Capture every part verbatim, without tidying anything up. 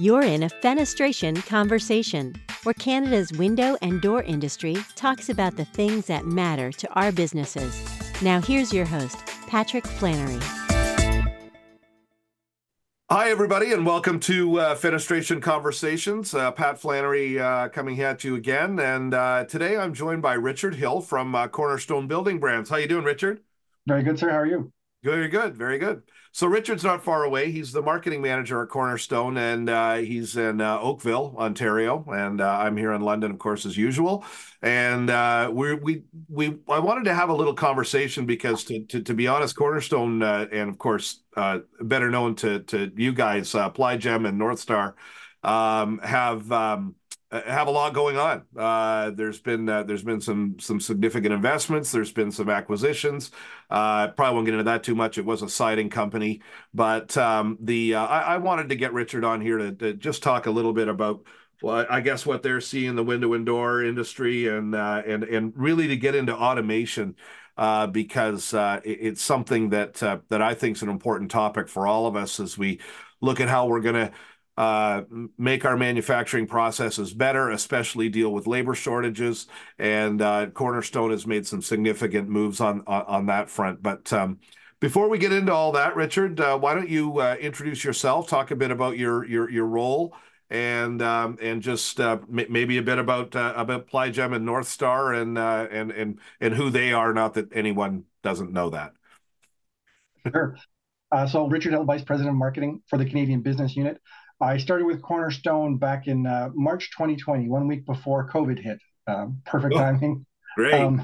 You're in a Fenestration Conversation, where Canada's window and door industry talks about the things that matter to our businesses. Now here's your host, Patrick Flannery. Hi, everybody, and welcome to uh, Fenestration Conversations. Uh, Pat Flannery uh, coming at you again, and uh, today I'm joined by Richard Hill from uh, Cornerstone Building Brands. How you doing, Richard? Very good, sir. How are you? Very good, very good. So Richard's not far away. He's the marketing manager at Cornerstone, and uh, he's in uh, Oakville, Ontario, and uh, I'm here in London, of course, as usual. And uh, we we we I wanted to have a little conversation because, to to, to be honest, Cornerstone uh, and of course uh, better known to to you guys, uh, Plygem and North Star, um, have. Um, have a lot going on. Uh, there's been uh, there's been some some significant investments. There's been some acquisitions. Uh, probably won't get into that too much. It was a siding company, but um, the uh, I, I wanted to get Richard on here to, to just talk a little bit about, well, I guess what they're seeing in the window and door industry, and uh, and and really to get into automation. Uh, because uh, it, it's something that uh, that I think is an important topic for all of us as we look at how we're going to uh, make our manufacturing processes better, especially deal with labor shortages. And uh, Cornerstone has made some significant moves on on, on that front. But um, before we get into all that, Richard, uh, why don't you uh, introduce yourself, talk a bit about your your your role, and um, and just uh, m- maybe a bit about uh, about Plygem and North Star, and uh, and and and who they are. Not that anyone doesn't know that. Sure. Uh, so Richard Hill, Vice President of Marketing for the Canadian Business Unit. I started with Cornerstone back in uh, March twenty twenty, one week before COVID hit. Uh, perfect Oh, timing. great. Um,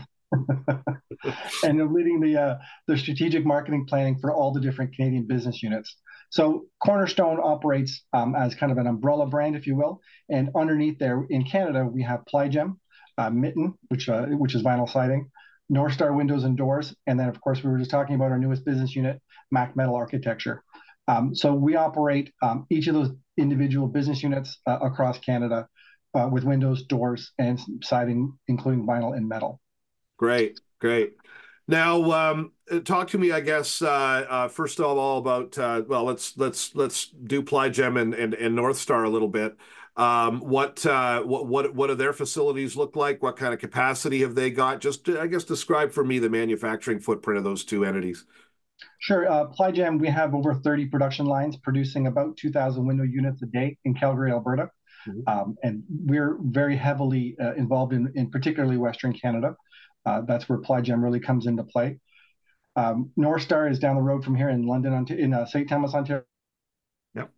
and I'm leading the uh, the strategic marketing planning for all the different Canadian business units. So Cornerstone operates um, as kind of an umbrella brand, if you will. And underneath there in Canada, we have Plygem, uh, Mitten, which uh, which is vinyl siding, North Star Windows and Doors, and then of course we were just talking about our newest business unit, Mac Metal Architecture. Um, so we operate um, each of those individual business units uh, across Canada uh, with windows, doors, and siding, including vinyl and metal. Great, great. Now, um, talk to me, I guess, uh, uh, first of all about uh, well, let's let's let's do Plygem and, and and North Star a little bit. Um, what uh, what what what do their facilities look like? What kind of capacity have they got? Just, I guess, describe for me the manufacturing footprint of those two entities. Sure. Uh, Plygem, we have over thirty production lines producing about two thousand window units a day in Calgary, Alberta. Mm-hmm. Um, and we're very heavily uh, involved in, in particularly Western Canada. Uh, that's where Plygem really comes into play. Um, North Star is down the road from here in London, in uh, Saint Thomas, Ontario. Yep.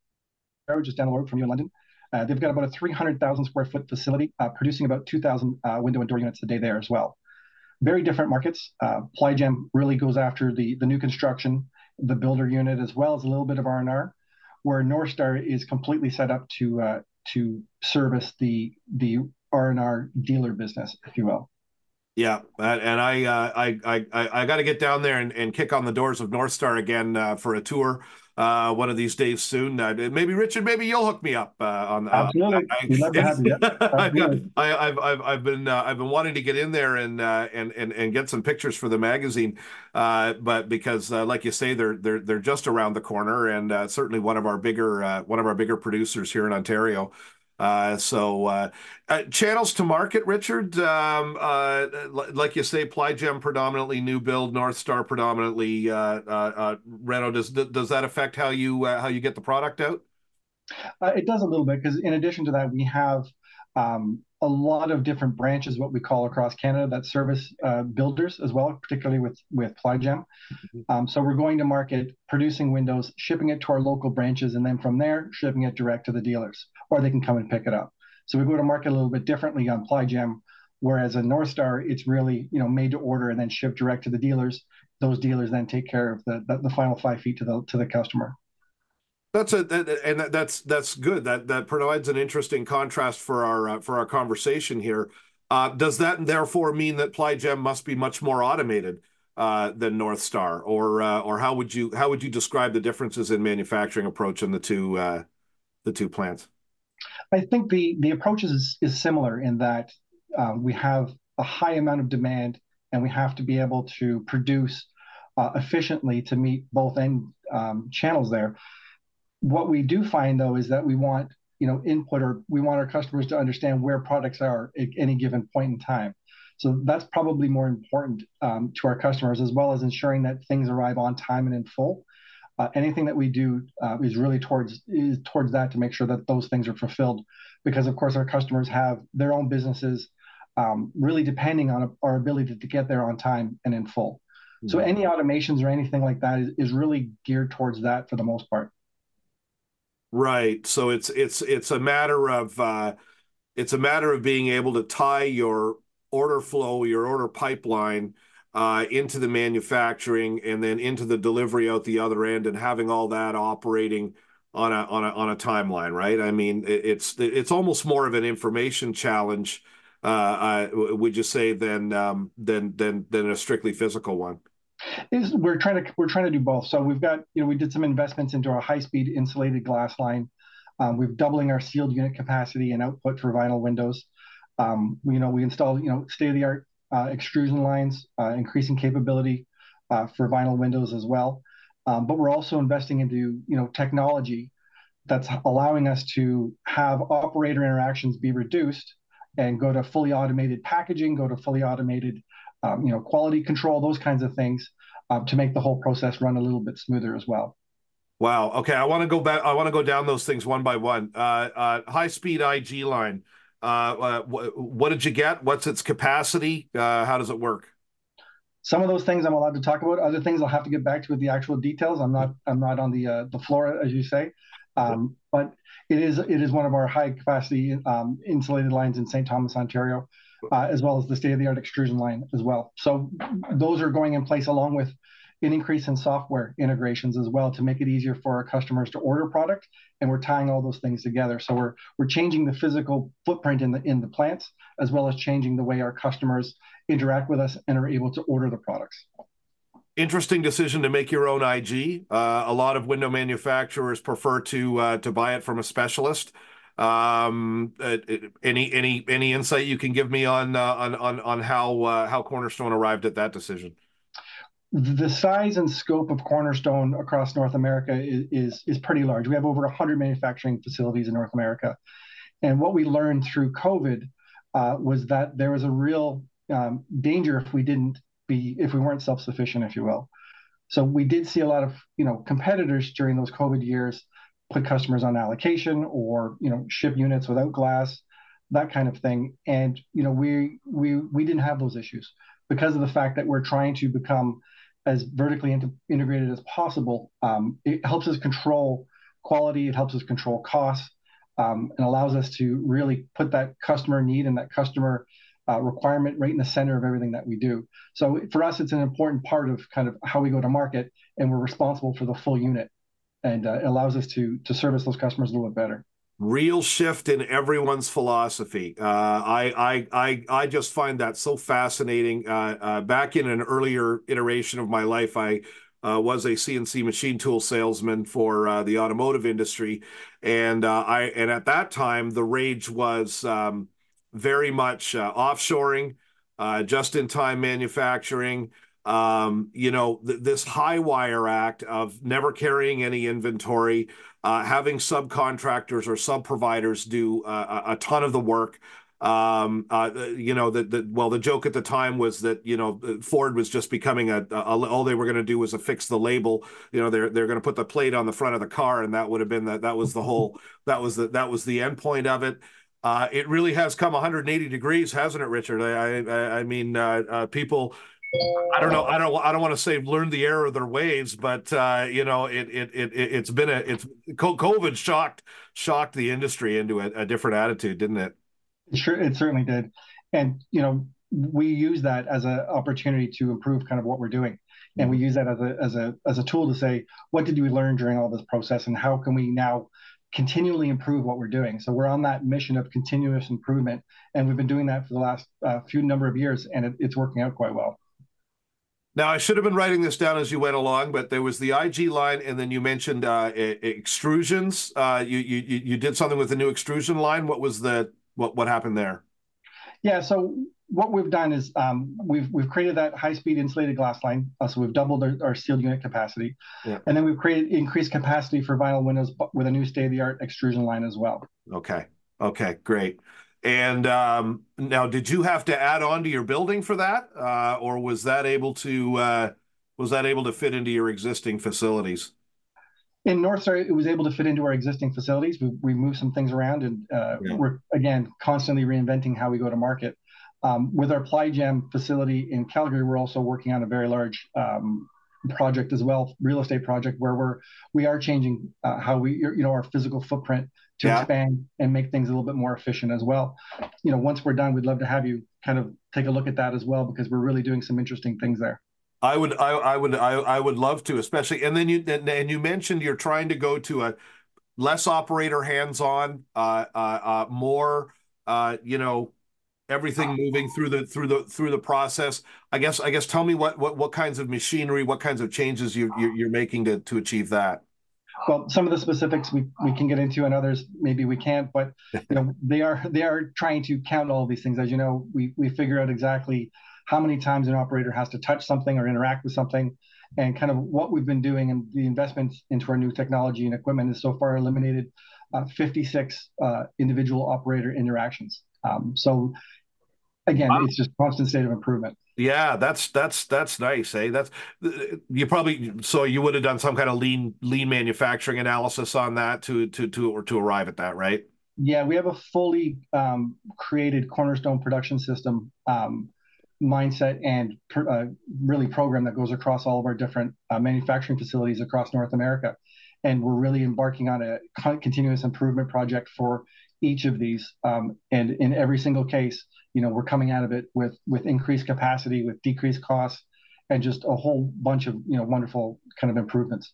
Just down the road from you in London. Uh, they've got about a three hundred thousand square foot facility uh, producing about two thousand uh, window and door units a day there as well. Very different markets. Uh, Plygem really goes after the, the new construction, the builder unit, as well as a little bit of R and R, where North Star is completely set up to uh, to service the the R and R dealer business, if you will. Yeah, and I uh, I I I got to get down there and, and kick on the doors of North Star again uh, for a tour uh, one of these days soon. Uh, maybe Richard, maybe you'll hook me up uh, on. Uh, Absolutely, I, we'd love to have you. Absolutely. I, I've I've I've been uh, I've been wanting to get in there and uh, and and and get some pictures for the magazine, uh, but because uh, like you say, they're they're they're just around the corner, and uh, certainly one of our bigger uh, one of our bigger producers here in Ontario. Uh, so uh, uh, channels to market, Richard, um, uh, like you say, Plygem predominantly new build, North Star predominantly uh, uh, uh, reno. Does does that affect how you uh, how you get the product out? Uh, it does a little bit, because in addition to that, we have um, a lot of different branches, what we call across Canada, that service uh, builders as well, particularly with with Plygem. Mm-hmm. Um, so we're going to market producing windows, shipping it to our local branches, and then from there, shipping it direct to the dealers, or they can come and pick it up. So we go to market a little bit differently on Plygem, whereas in North Star, it's really, you know, made to order and then shipped direct to the dealers. Those dealers then take care of the the, the final five feet to the to the customer. That's a that, and that, that's that's good. That that provides an interesting contrast for our uh, for our conversation here. Uh, does that therefore mean that Plygem must be much more automated uh, than North Star, or uh, or how would you how would you describe the differences in manufacturing approach in the two uh, the two plants? I think the the approach is is similar in that um, we have a high amount of demand, and we have to be able to produce uh, efficiently to meet both end um, channels there. What we do find though is that we want, you know, input, or we want our customers to understand where products are at any given point in time. So that's probably more important um, to our customers, as well as ensuring that things arrive on time and in full. Uh, anything that we do uh, is really towards is towards that, to make sure that those things are fulfilled, because of course our customers have their own businesses, um, really depending on our ability to get there on time and in full. Mm-hmm. So any automations or anything like that is, is really geared towards that for the most part. Right. So it's it's it's a matter of uh, it's a matter of being able to tie your order flow, your order pipeline uh, into the manufacturing, and then into the delivery out the other end, and having all that operating on a on a on a timeline. Right. I mean, it's it's almost more of an information challenge, uh, uh, would you say, than um, than than than a strictly physical one? Is we're trying to we're trying to do both. So we've got, you know, we did some investments into our high-speed insulated glass line. Um, we've doubling our sealed unit capacity and output for vinyl windows. Um, we, you know, we installed, you know, state-of-the-art uh, extrusion lines, uh, increasing capability uh, for vinyl windows as well. Um, but we're also investing into, you know, technology that's allowing us to have operator interactions be reduced and go to fully automated packaging, go to fully automated Um, you know, quality control, those kinds of things, uh, to make the whole process run a little bit smoother as well. Wow. Okay. I want to go back. I want to go down those things one by one. Uh, uh, high speed I G line. Uh, uh, wh what did you get? What's its capacity? Uh, how does it work? Some of those things I'm allowed to talk about. Other things I'll have to get back to with the actual details. I'm not. I'm not on the uh, the floor, as you say. Um, but it is it is one of our high capacity um, insulated lines in Saint Thomas, Ontario. Uh, as well as the state-of-the-art extrusion line as well. So those are going in place, along with an increase in software integrations as well, to make it easier for our customers to order product. And we're tying all those things together. So we're we're changing the physical footprint in the in the plants, as well as changing the way our customers interact with us and are able to order the products. Interesting decision to make your own I G. Uh, a lot of window manufacturers prefer to uh, to buy it from a specialist. Um, uh, any any any insight you can give me on uh, on on on how uh, how Cornerstone arrived at that decision? The size and scope of Cornerstone across North America is is, is pretty large. We have over one hundred manufacturing facilities in North America, and what we learned through COVID uh, was that there was a real um, danger if we didn't be if we weren't self-sufficient, if you will. So we did see a lot of, you know, competitors during those COVID years put customers on allocation, or, you know, ship units without glass, that kind of thing. And, you know, we we we didn't have those issues because of the fact that we're trying to become as vertically into, integrated as possible. Um, it helps us control quality, it helps us control costs, um, and allows us to really put that customer need and that customer uh, requirement right in the center of everything that we do. So for us, it's an important part of kind of how we go to market, and we're responsible for the full unit. And uh, it allows us to to service those customers a little bit better. Real shift in everyone's philosophy. Uh, I, I I I just find that so fascinating. Uh, uh, back in an earlier iteration of my life, I uh, was a C N C machine tool salesman for uh, the automotive industry, and uh, I and at that time the rage was um, very much uh, offshoring, uh, just-in-time manufacturing. Um, you know, th this high wire act of never carrying any inventory, uh, having subcontractors or sub-providers do uh, a, a ton of the work. Um, uh, you know, that the, well, the joke at the time was that, you know, Ford was just becoming a, a all they were going to do was affix the label. You know, they're they're going to put the plate on the front of the car, and that would have been that that was the whole that was the that was the end point of it. Uh, it really has come one hundred eighty degrees, hasn't it, Richard? I I, I mean, uh, uh, people. I don't know. I don't. I don't want to say learn the error of their ways, but uh, you know, it it it it's been a it's COVID shocked shocked the industry into a, a different attitude, didn't it? Sure, it certainly did, and you know, we use that as an opportunity to improve kind of what we're doing, and we use that as a as a as a tool to say, what did we learn during all this process, and how can we now continually improve what we're doing. So we're on that mission of continuous improvement, and we've been doing that for the last uh, few number of years, and it, it's working out quite well. Now, I should have been writing this down as you went along, but there was the I G line, and then you mentioned uh, extrusions. Uh, you, you you did something with the new extrusion line. What was the what what happened there? Yeah, so what we've done is um, we've we've created that high-speed insulated glass line. Uh, so we've doubled our, our sealed unit capacity, Yeah. and then we've created increased capacity for vinyl windows with a new state-of-the-art extrusion line as well. Okay. Okay, great. And um, now, did you have to add on to your building for that, uh, or was that able to uh, was that able to fit into your existing facilities? In North Star, it was able to fit into our existing facilities. We, we moved some things around, and uh, Yeah. we're again constantly reinventing how we go to market. Um, with our Plygem facility in Calgary, we're also working on a very large um, project as well, real estate project, where we're we are changing uh, how we you know our physical footprint to Yeah. expand and make things a little bit more efficient as well. You know, once we're done, we'd love to have you kind of take a look at that as well, because we're really doing some interesting things there. I would, I, I would, I, I would love to, especially. And then you, and, and you mentioned you're trying to go to a less operator hands-on, uh, uh, uh, more, uh, you know, everything moving through the through the through the process. I guess, I guess, tell me what what what kinds of machinery, what kinds of changes you you're, you're making to to achieve that. Well, some of the specifics we, we can get into, and others maybe we can't. But you know, they are they are trying to count all of these things. As you know, we we figure out exactly how many times an operator has to touch something or interact with something, and kind of what we've been doing. And the investments into our new technology and equipment has so far eliminated uh, fifty-six uh, individual operator interactions. Um, so again, Wow. it's just constant state of improvement. Yeah, that's that's that's nice, eh? That's you probably so you would have done some kind of lean lean manufacturing analysis on that to to to or to arrive at that, right? Yeah, we have a fully um, created Cornerstone production system um, mindset and pr- uh, really program that goes across all of our different uh, manufacturing facilities across North America. And we're really embarking on a con- continuous improvement project for each of these. Um, and in every single case, you know, we're coming out of it with with increased capacity, with decreased costs, and just a whole bunch of you know wonderful kind of improvements.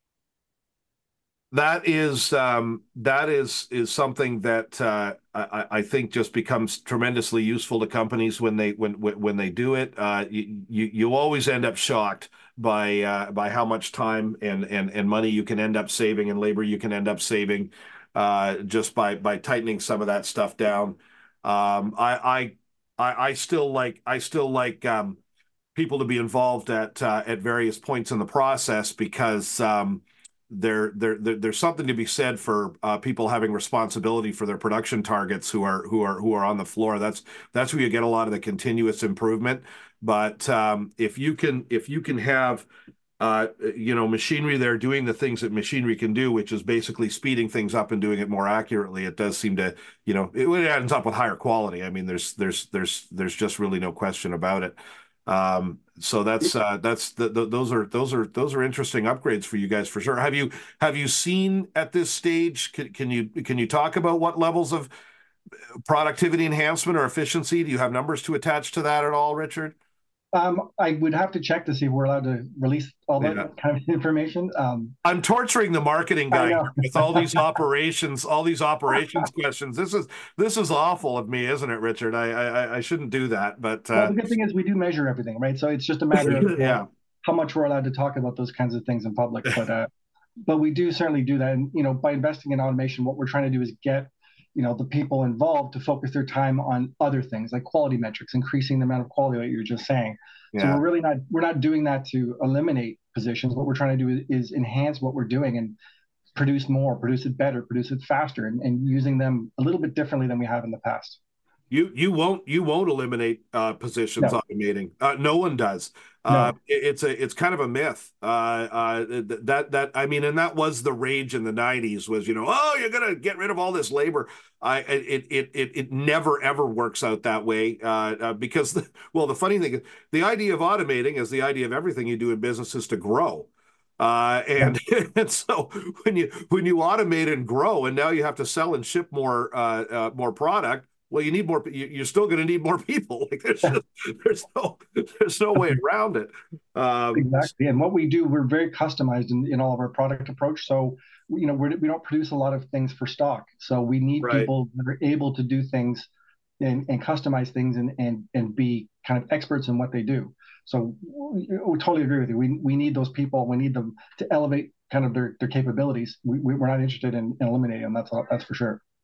That is um, that is is something that uh, I, I think just becomes tremendously useful to companies when they when when they do it. Uh, you, you you always end up shocked by uh, by how much time and and and money you can end up saving and labor you can end up saving uh, just by by tightening some of that stuff down. Um, I, I I I still like I still like um, people to be involved at uh, at various points in the process because. Um, there, there, there, there's something to be said for uh, people having responsibility for their production targets who are who are who are on the floor. That's that's where you get a lot of the continuous improvement. But um, if you can if you can have uh, you know machinery there doing the things that machinery can do, which is basically speeding things up and doing it more accurately, it does seem to you know it, it ends up with higher quality. I mean, there's there's there's there's just really no question about it. Um, so that's uh, that's the, the, those are those are those are interesting upgrades for you guys for sure. Have you have you seen at this stage? Can, can you can you talk about what levels of productivity enhancement or efficiency? Do you have numbers to attach to that at all, Richard? Um, I would have to check to see if we're allowed to release all that Yeah. kind of information. Um, I'm torturing the marketing guy here with all these operations, all these operations questions. This is this is awful of me, isn't it, Richard? I I, I shouldn't do that, but uh, well, the good thing is we do measure everything, right? So it's just a matter of yeah, uh, how much we're allowed to talk about those kinds of things in public. But uh, but we do certainly do that, and you know, by investing in automation, what we're trying to do is get you know the people involved to focus their time on other things like quality metrics, increasing the amount of quality that you were just saying. So yeah. we're really not we're not doing that to eliminate positions. What we're trying to do is, is enhance what we're doing and produce more, produce it better, produce it faster, and, and using them a little bit differently than we have in the past. You you won't you won't eliminate uh, positions No, automating. Uh, no one does. Uh, no, it, it's a it's kind of a myth. Uh, uh, that that I mean, and that was the rage in the nineties. Was you know oh you're gonna get rid of all this labor. I it it it it never ever works out that way. Uh, uh, because the, well the funny thing is the idea of automating is the idea of everything you do in business is to grow. Uh, and, and so when you when you automate and grow, and now you have to sell and ship more uh, uh, more product. Well, you need more. You're still going to need more people. Like there's just, there's no there's no way around it. Um, exactly. And what we do, we're very customized in, in all of our product approach. So you know we're, we don't produce a lot of things for stock. So we need right. people that are able to do things and, and customize things and, and and be kind of experts in what they do. So we, we totally agree with you. We we need those people. We need them to elevate kind of their, their capabilities. We, we we're not interested in, in eliminating them. That's that's for sure.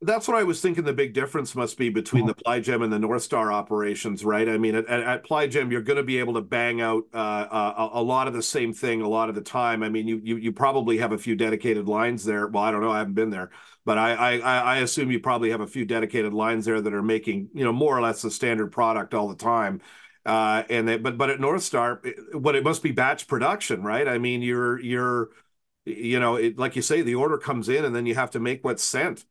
That's what I was thinking the big difference must be between the Plygem and the North Star operations, right? I mean, at, at, at Plygem, you're going to be able to bang out uh, a, a lot of the same thing a lot of the time. I mean, you, you you probably have a few dedicated lines there. Well, I don't know, I haven't been there, but I, I I assume you probably have a few dedicated lines there that are making, you know, more or less the standard product all the time. Uh, and they, but but at North Star, what it must be batch production, right? I mean, you're you're you know, it, like you say, the order comes in and then you have to make what's sent.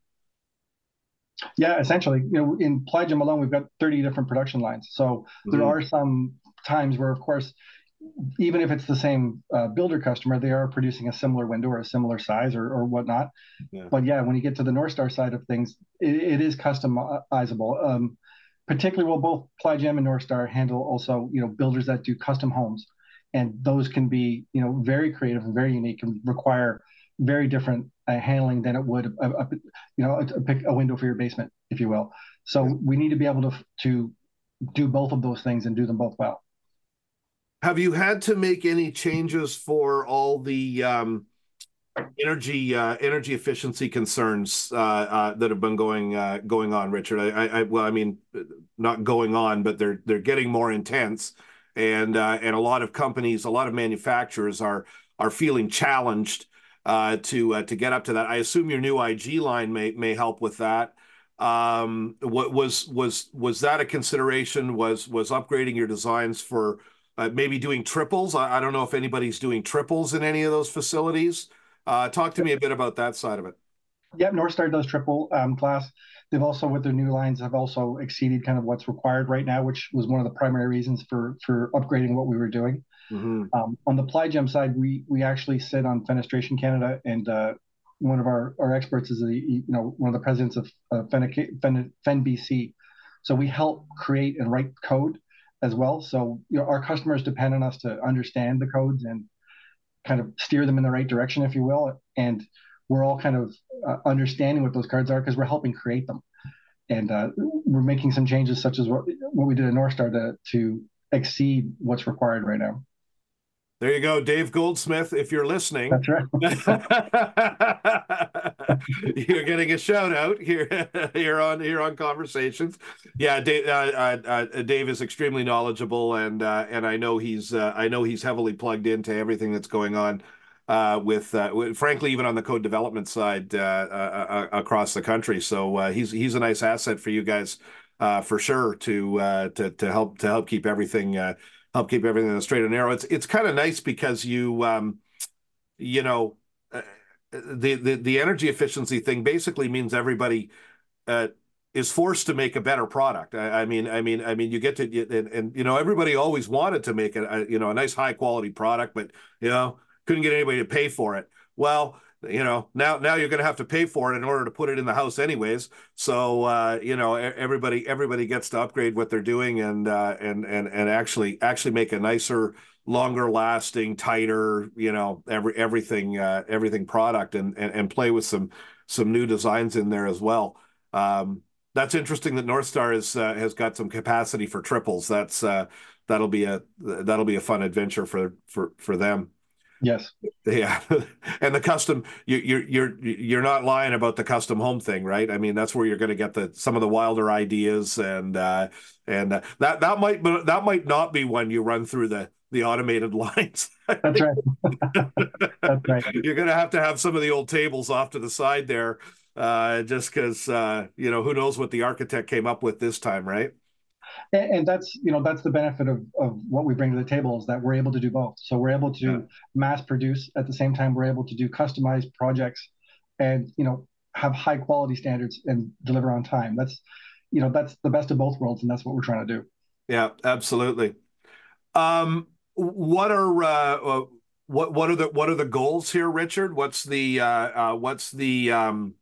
Yeah, essentially, you know, in Plygem alone, we've got thirty different production lines. So there Mhm. are some times where, of course, even if it's the same uh, builder customer, they are producing a similar window or a similar size or, or whatnot. Yeah. But yeah, when you get to the North Star side of things, it, it is customizable. Um, particularly, well, both Plygem and North Star handle also, you know, builders that do custom homes, and those can be, you know, very creative and very unique and require very different uh, handling than it would, a, a, you know, a, pick a window for your basement, if you will. So Yeah. we need to be able to to do both of those things and do them both well. Have you had to make any changes for all the um, energy uh, energy efficiency concerns uh, uh, that have been going uh, going on, Richard? I, I, well, I mean, not going on, but they're they're getting more intense, and uh, and a lot of companies, a lot of manufacturers are are feeling challenged uh, to uh, to get up to that. I assume your new I G line may may help with that. Um, what was was was that a consideration? Was was upgrading your designs for uh, maybe doing triples? I, I don't know if anybody's doing triples in any of those facilities. Uh, talk to me a bit about that side of it. Yeah, North Star does triple um, class. They've also, with their new lines, have also exceeded kind of what's required right now, which was one of the primary reasons for for upgrading what we were doing. Mm-hmm. Um, on the Plygem side, we we actually sit on Fenestration Canada, and uh, one of our, our experts is the you know one of the presidents of uh, Fen, Fen, Fen B C. So we help create and write code as well. So you know our customers depend on us to understand the codes and kind of steer them in the right direction, if you will. And we're all kind of uh, understanding what those cards are because we're helping create them. And uh, we're making some changes, such as what, what we did at North Star to, to exceed what's required right now. There you go, Dave Goldsmith. If you're listening, that's right. You're getting a shout out here, here on here on Conversations. Yeah, Dave, uh, uh, Dave is extremely knowledgeable, and uh, and I know he's uh, I know he's heavily plugged into everything that's going on uh, with, uh, with, frankly, even on the code development side uh, uh, uh, across the country. So uh, he's he's a nice asset for you guys uh, for sure to uh, to to help to help keep everything. Uh, help keep everything in the straight and narrow. It's it's kind of nice because you um, you know uh, the, the the energy efficiency thing basically means everybody uh, is forced to make a better product. I, I mean I mean I mean you get to and, and you know everybody always wanted to make a, a you know a nice high quality product, but you know couldn't get anybody to pay for it. Well, you know, now now you're going to have to pay for it in order to put it in the house anyways. So uh, you know, everybody everybody gets to upgrade what they're doing and uh, and and and actually actually make a nicer, longer lasting, tighter, you know, every everything uh, everything product and, and and play with some some new designs in there as well. Um, that's interesting that North Star is uh, has got some capacity for triples. That's uh, that'll be a that'll be a fun adventure for for for them. Yes. Yeah, and the custom you, you're you're you're not lying about the custom home thing, right? I mean, that's where you're going to get the some of the wilder ideas, and uh, and uh, that that might that might not be when you run through the the automated lines. That's right. That's right. You're going to have to have some of the old tables off to the side there, uh, just because uh, you know who knows what the architect came up with this time, right? And, and that's you know that's the benefit of, of what we bring to the table is that we're able to do both. So we're able to yeah. mass produce at the same time we're able to do customized projects, and you know have high quality standards and deliver on time. That's you know that's the best of both worlds, and that's what we're trying to do. Yeah, absolutely. Um, what are uh, what what are the what are the goals here, Richard? What's the uh, uh, what's the um,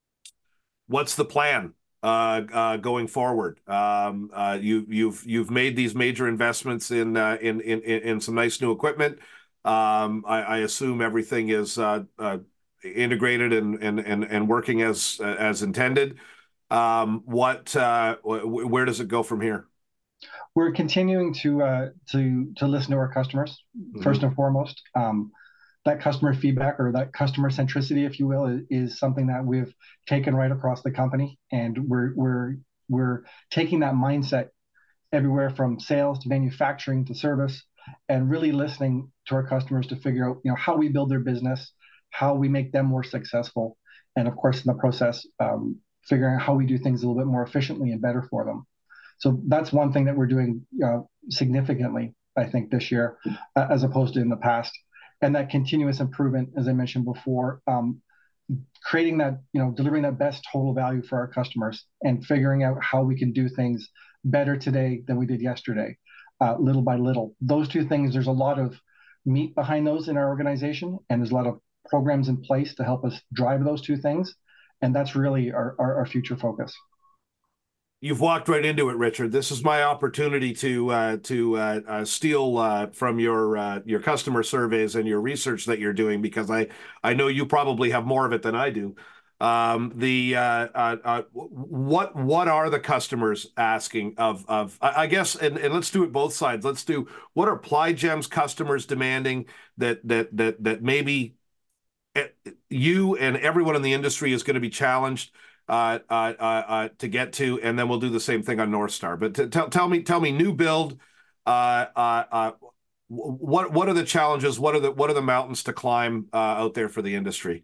what's the plan? Uh, uh, going forward, um, uh, you, you've you've made these major investments in uh, in, in in some nice new equipment. Um, I, I assume everything is uh, uh, integrated and, and and and working as as intended. Um, what uh, where does it go from here? We're continuing to uh, to to listen to our customers mm-hmm. first and foremost. Um, that customer feedback or that customer centricity, if you will, is, is something that we've taken right across the company, and we're we're we're taking that mindset everywhere from sales to manufacturing to service, and really listening to our customers to figure out, you know, how we build their business, how we make them more successful, and of course, in the process, um, figuring out how we do things a little bit more efficiently and better for them. So that's one thing that we're doing uh, significantly, I think, this year, uh, as opposed to in the past. And that continuous improvement, as I mentioned before, um, creating that, you know, delivering that best total value for our customers and figuring out how we can do things better today than we did yesterday, uh, little by little. Those two things, there's a lot of meat behind those in our organization, and there's a lot of programs in place to help us drive those two things. And that's really our, our, our future focus. You've walked right into it, Richard. This is my opportunity to uh, to uh, uh, steal uh, from your uh, your customer surveys and your research that you're doing, because I I know you probably have more of it than I do. Um, the uh, uh, uh, what what are the customers asking of of I, I guess, and, and let's do it both sides. Let's do, what are Plygem's customers demanding that that that that maybe you and everyone in the industry is going to be challenged Uh, uh, uh, uh, to get to, and then we'll do the same thing on North Star. But tell tell me, tell me, new build. Uh, uh, uh, what what are the challenges? What are the what are the mountains to climb uh, out there for the industry?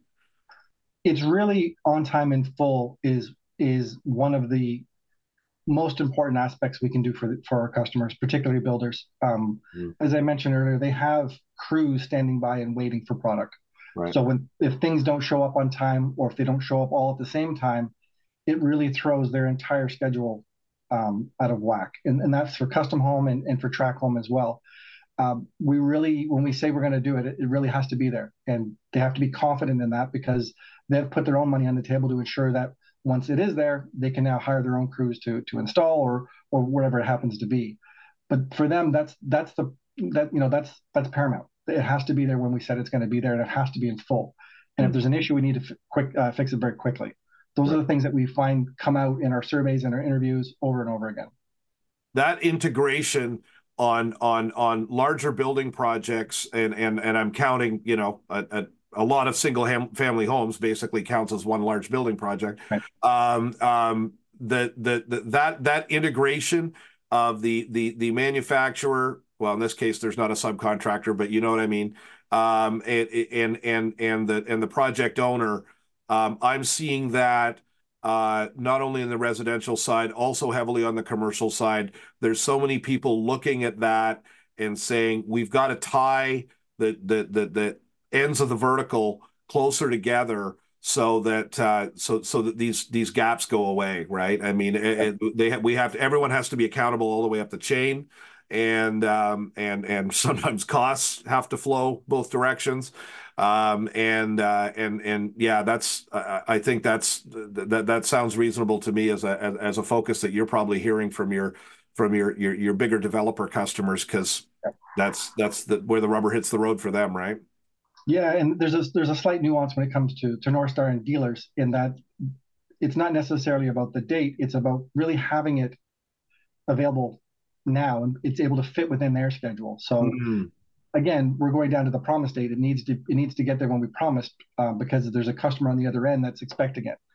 It's really on time in full is is one of the most important aspects we can do for for our customers, particularly builders. Um, mm. As I mentioned earlier, they have crews standing by and waiting for product. Right. So when if things don't show up on time, or if they don't show up all at the same time, it really throws their entire schedule um, out of whack. And, and that's for custom home and, and for track home as well. Um, we really, when we say we're going to do it, it, it really has to be there. And they have to be confident in that, because they've put their own money on the table to ensure that once it is there, they can now hire their own crews to to install, or or whatever it happens to be. But for them, that's that's the that you know that's that's paramount. It has to be there when we said it's going to be there, and it has to be in full. And mm-hmm. if there's an issue, we need to f- quick uh, fix it very quickly. Those right. are the things that we find come out in our surveys and our interviews over and over again. That integration on on on larger building projects, and and and I'm counting, you know, a, a, a lot of single ham, family homes basically counts as one large building project. Right. Um, um, the, the the that that integration of the the the manufacturer. Well, in this case, there's not a subcontractor, but you know what I mean. Um, and and and and the and the project owner. Um, I'm seeing that uh, not only in the residential side, also heavily on the commercial side. There's so many people looking at that and saying, we've got to tie the the the, the ends of the vertical closer together, so that uh, so so that these these gaps go away. Right? I mean, it, it, they have, we have to, everyone has to be accountable all the way up the chain. And um, and and sometimes costs have to flow both directions, um, and uh, and and yeah, that's uh, I think that's that that sounds reasonable to me as a as, as a focus that you're probably hearing from your from your your, your bigger developer customers, because that's that's the, where the rubber hits the road for them, right? Yeah, and there's a there's a slight nuance when it comes to to North Star and dealers, in that it's not necessarily about the date; it's about really having it available now, and it's able to fit within their schedule. So mm-hmm. again, we're going down to the promise date. It needs to it needs to get there when we promised, uh, because there's a customer on the other end that's expecting it.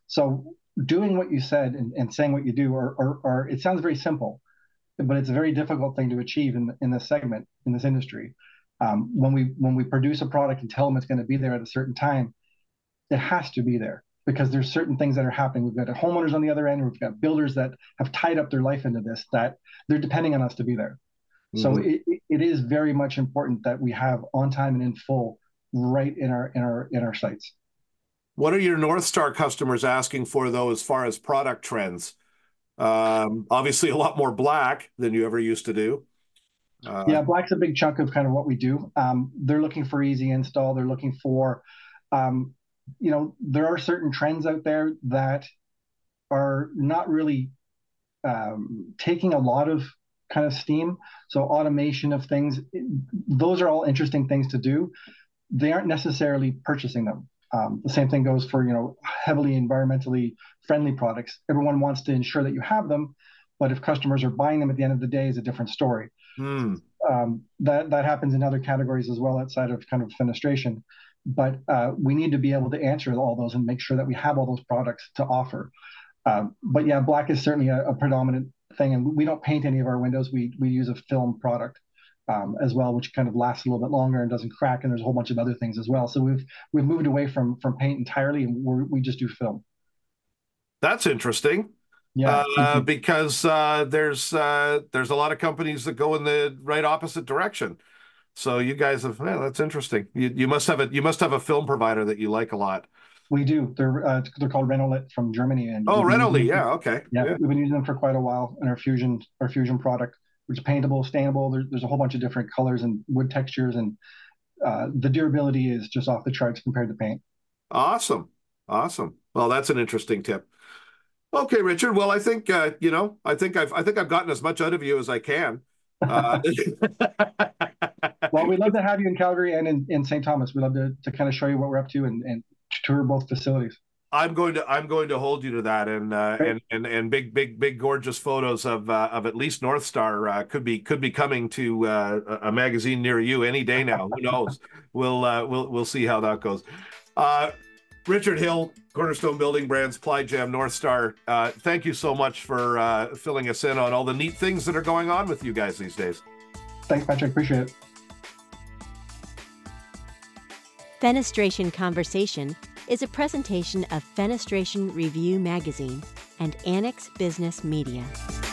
So doing what you said and, and saying what you do, are, are, are it sounds very simple, but it's a very difficult thing to achieve in in this segment, in this industry. Um, when we when we produce a product and tell them it's going to be there at a certain time, it has to be there, because there's certain things that are happening. We've got homeowners on the other end. We've got builders that have tied up their life into this, that they're depending on us to be there. Mm-hmm. So it, it is very much important that we have on time and in full right in our in our in our sites. What are your North Star customers asking for, though, as far as product trends? Um, obviously, a lot more black than you ever used to do. Uh, yeah, black's a big chunk of kind of what we do. Um, they're looking for easy install. They're looking for um, you know, there are certain trends out there that are not really um, taking a lot of kind of steam. So automation of things, those are all interesting things to do. They aren't necessarily purchasing them. Um, the same thing goes for, you know, heavily environmentally friendly products. Everyone wants to ensure that you have them, but if customers are buying them at the end of the day, is a different story. Mm. um, that that happens in other categories as well outside of kind of fenestration. But uh, we need to be able to answer all those and make sure that we have all those products to offer. Um, but yeah, black is certainly a, a predominant thing, and we don't paint any of our windows. We we use a film product um, as well, which kind of lasts a little bit longer and doesn't crack. And there's a whole bunch of other things as well. So we've we've moved away from from paint entirely, and we're, we just do film. That's interesting. Yeah, uh, because uh, there's uh, there's a lot of companies that go in the right opposite direction. So you guys have, well, that's interesting. You you must have a you must have a film provider that you like a lot. We do. They're uh, they're called Renolit from Germany. And oh, Renolit, yeah, okay. Yeah, yeah, we've been using them for quite a while in our Fusion our Fusion product, which is paintable, stainable. There's there's a whole bunch of different colors and wood textures, and uh, the durability is just off the charts compared to paint. Awesome, awesome. Well, that's an interesting tip. Okay, Richard. Well, I think uh, you know, I think I've I think I've gotten as much out of you as I can. Uh, well, we'd love to have you in Calgary and in, in Saint Thomas. We'd love to, to kind of show you what we're up to and, and tour both facilities. I'm going to I'm going to hold you to that, and uh, and and and big big big gorgeous photos of uh, of at least North Star uh, could be could be coming to uh, a magazine near you any day now. Who knows? We'll uh, we'll we'll see how that goes. Uh, Richard Hill, Cornerstone Building Brands, Ply Jam, North Star. Uh, thank you so much for uh, filling us in on all the neat things that are going on with you guys these days. Thanks, Patrick. Appreciate it. Fenestration Conversation is a presentation of Fenestration Review Magazine and Annex Business Media.